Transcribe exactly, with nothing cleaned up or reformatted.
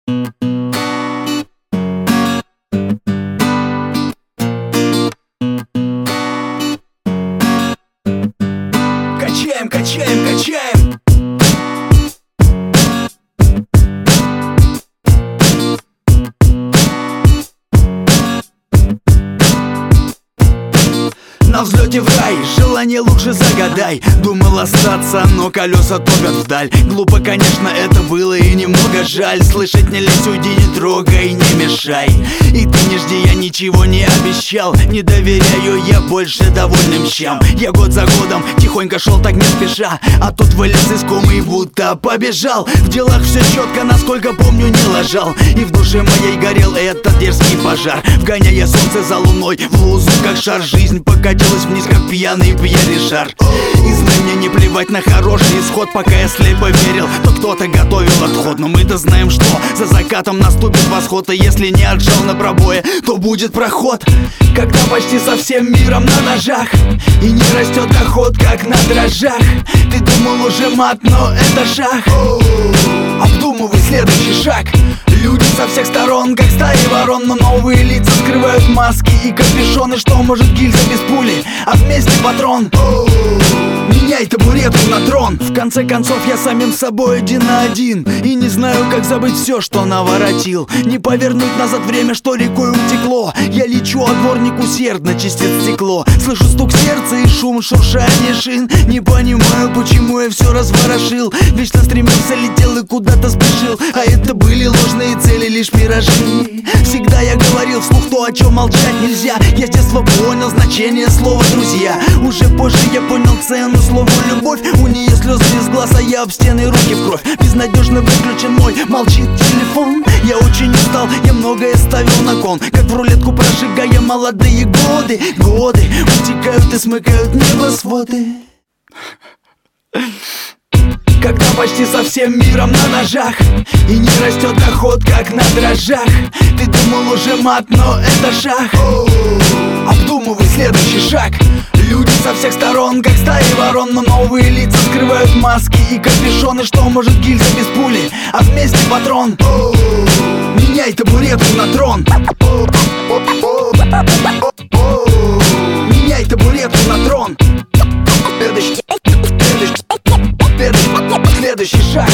Качаем, качаем, качаем. На взлете в рай, желание лучше загадай. Думал остаться, но колеса топят вдаль. Глупо, конечно, это было и немного жаль. Слышать не лезь, уйди, не трогай, не мешай. И ты не жди, я ничего не обещал. Не доверяю я больше довольным щам. Я год за годом тихонько шел так не спеша, а тут вылез из комы и будто побежал. В делах все четко, насколько помню, не лажал. И в душе моей горел этот дерзкий пожар, вгоняя солнце за луной в лузу, как шар. Жизнь покатилась вниз, как пьяный Пьер Ришар. И знай, мне не плевать на хороший исход. Пока я слепо верил, то кто-то готовил отход. Но мы-то знаем, что за закатом наступит восход. И если не отжал на пробое, то будет проход. Когда почти со всем миром на ножах, и не растет доход, как на дрожжах. Ты думал уже мат, но это шаг. Обдумывай следующий шаг. Люди со всех сторон, как стаи ворон, но новые лица скрывают маски и капюшоны. Что может гильза без пули, а вместе патрон? Меняй табуретку на трон. В конце концов я самим собой один на один, и не знаю, как забыть все, что наворотил. Не повернуть назад время, что рекой утекло. Я лечу, а дворник усердно чистит стекло. Слышу стук сердца и шум шуршания шин. Не понимаю, почему я все разворошил. Вечно стремился, летел и куда-то спешил, а это были ложные цели, лишь миражи. Всегда я говорил вслух то, о чем молчать нельзя. Я с детства понял значение слова «друзья». Уже позже я понял цену слову «любовь». У нее слезы из глаз, а я об стены, руки в кровь. Безнадежно выключен мой, молчит телефон. Я очень устал, я многое ставил на кон, как в рулетку прожигая молодые годы. Годы утекают и смыкают небосводы. Когда почти со всем миром на ножах, и не растет доход, как на дрожжах. Ты думал уже мат, но это шаг. Обдумывай следующий шаг. Люди со всех сторон, как стаи ворон, но новые лица скрывают маски и капюшоны. Что может гильза без пули, а вместе патрон? Меняй табуретку на трон. Меняй табуретку на трон. Следующий, следующий, следующий шаг.